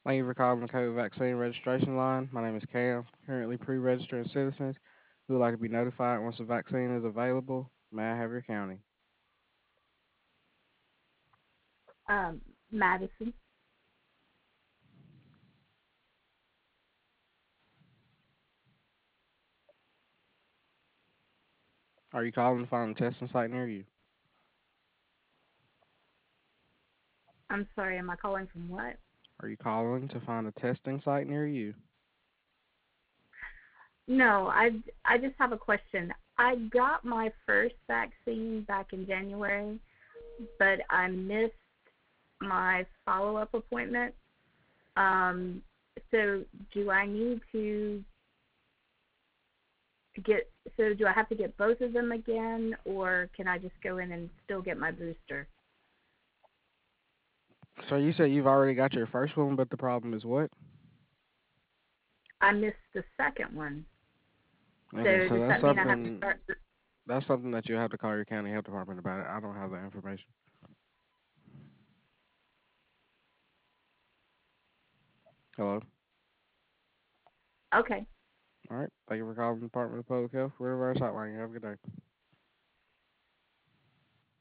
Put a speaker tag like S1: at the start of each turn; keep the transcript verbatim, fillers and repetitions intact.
S1: Thank you for calling the COVID vaccine registration line. My name is Cam, currently pre-registering citizens who would like to be notified once the vaccine is available. May I have your county?
S2: Um, Madison.
S1: Are you calling to find a testing site near you?
S2: I'm sorry, am I calling from what?
S1: Are you calling to find a testing site near you?
S2: No, I, I just have a question. I got my first vaccine back in January, but I missed my follow-up appointment. Um, so do I need to get, so do I have to get both of them again, or can I just go in and still get my booster?
S1: So you said you've already got your first one, but the problem is what?
S2: I missed the second one.
S1: Okay,
S2: So
S1: so
S2: does
S1: that's
S2: that mean I have to
S1: something
S2: start?
S1: that's something that you have to call your county health department about it. I don't have that information. Hello?
S2: Okay.
S1: All right. Thank you for calling the Department of Public Health. We're reverse hotline. You have a good day.